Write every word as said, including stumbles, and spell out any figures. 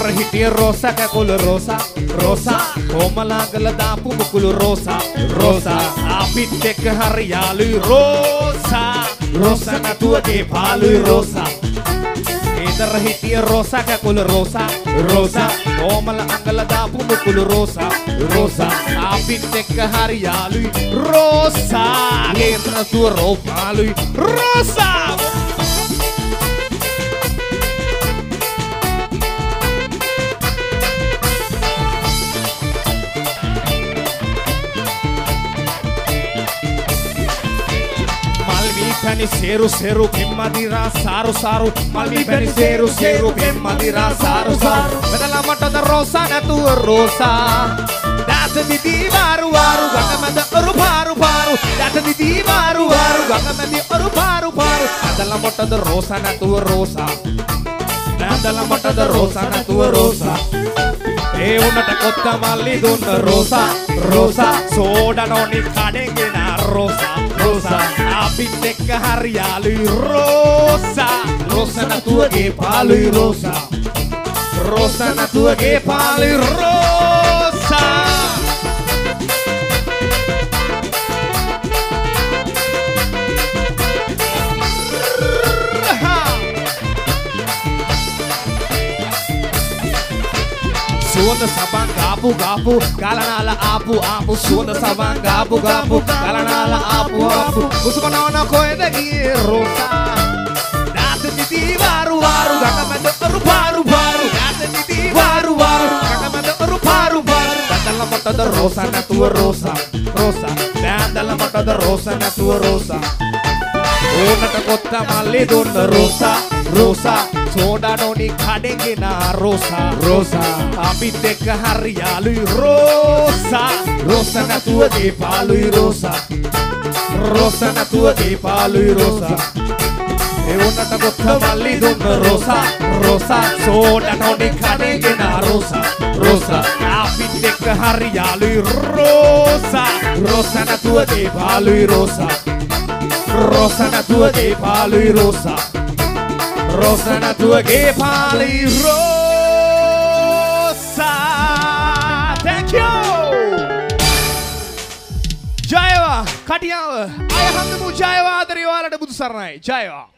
හිටිය රෝසා කකුල Rosa Rosa කොමලාගල දාපු මුකුළු රෝසා රෝසා අපිත් එක්ක හරි යාළුයි රෝසා රෝසා නතුවගේ පාළුයි රෝසා ඉදර හිටිය රෝසා කකුල රෝසා රෝසා කොමල අඟල දාපු මුකුළු රෝසා රෝසා අපිත් එක්ක හරි යාළුයි රෝසා ගේ නතුව රෝ පාළුයි Rosa Pani seru seru pemmadira saru saru malmi pani seru seru pemmadira saru saru bedala mata da rosa natu rosa data di di varu varu gangamada oru paru paru data di di varu varu gangamadi oru paru paru bedala mata da rosa natu rosa bedala mata da rosa natu rosa e unata kotta malli dunna rosa rosa soda noni kadengena rosa rosa අපිත් එක්ක හරි යාළුයි රෝසා රෝසා නතුවගේ පාළුයි රෝසා රෝසා නතුවගේ පාළුයි Rosa Suona sabang gabu gabu galanala apu apu suona sabang gabu gabu galanala apu apu usukona ona koede gi rosa date di varu varu gagamado oru paru paru date di varu varu gagamado oru paru paru dalla motta da rosa na tua rosa rosa dalla motta da rosa na tua rosa ඕනට කොත්ත මල්ලි දුන්න Rosa Rosa soda නෝනි කඩෙන්ගෙන රෝසා රෝසා අපිත් එක්ක හරි යාළුයි රෝසා රෝසා නතුවගේ පාළුයි රෝසා රෝසා නතුවගේ පාළුයි රෝසා ඒ ඕනට කොත්ත මල්ලි දුන්න රෝසා රෝසා සෝඩා නෝනි කඩෙන්ගෙන රෝසා රෝසා අපිත් එක්ක හරි යාළුයි රෝසා රෝසා නතුවගේ පාළුයි රෝසා Rosa natuwගේ පාළුයි රෝසා Rosa natuwගේ පාළුයි රෝසා Thank you ජයවා කටියාව අය හන්දමු ජයවා ආදරේ ඔයාලට බුදු සරණයි ජයවා